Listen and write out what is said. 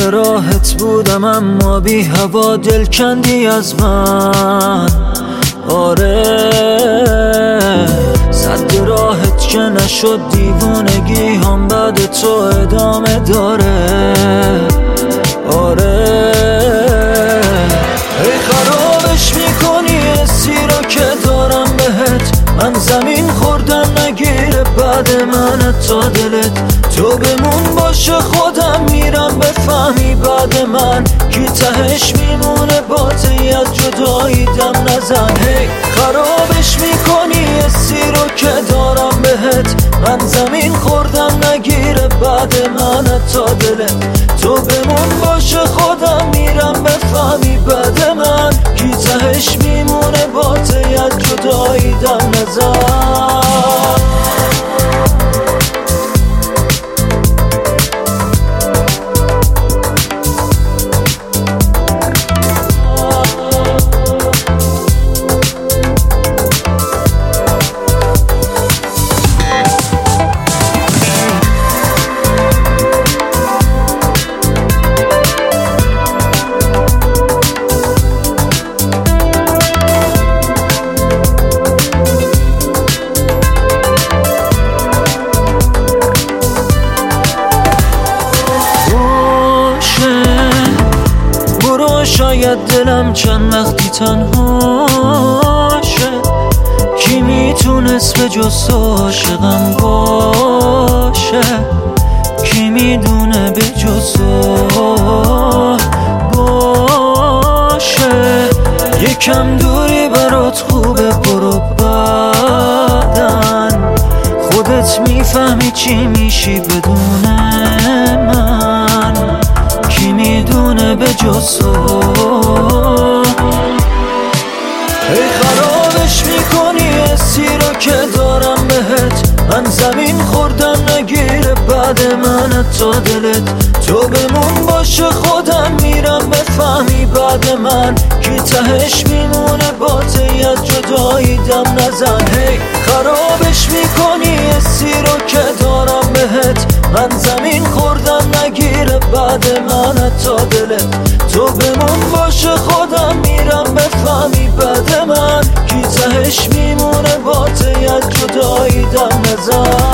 راهت بودم اما بی هوا دل کندی از من. آره صد راهت که نشد دیوونگی هم بعد تو ادامه داره. آره ای خرابش میکنی حسی رو که دارم بهت، من زمین خوردم نگیره بعد من تا دلت. تو بمون باشه خودم میرم بفهمی بعد من کی تهش میمونه باتی از جدایی دم نزن. هی خرابش میکنی حسی رو که دارم بهت، من زمین خوردم نگیره بعد من تا دلت. تو بمون باشه خودم میرم بفهمی بعد من کی تهش میمونه باتی از جدایی دم نزن. شاید دلم چند وقتی تنهاشه، کی میتونست به جز تو عاشقم باشه، کی میدونه به جز تو باشه. یکم دوری برات خوبه برو بعدن، خودت میفهمی چی میشی بدون من، کی میدونه به جز تو. ای خرابش میکنی حسی رو که دارم بهت، من زمین خوردم نگیره بعد من تا دلت. تو بمون باشه خودم میرم بفهمی بعد من کی تهش میمونه باتی از جدایی دم نزن. هی خرابش میکنی حسی رو که دارم بهت، من زمین خوردم نگیره بعد من تا دلت. تو بمون باشه خودم میرم بفهمی بعد من کی تهش میمونه باتی از جدایی دم نزن.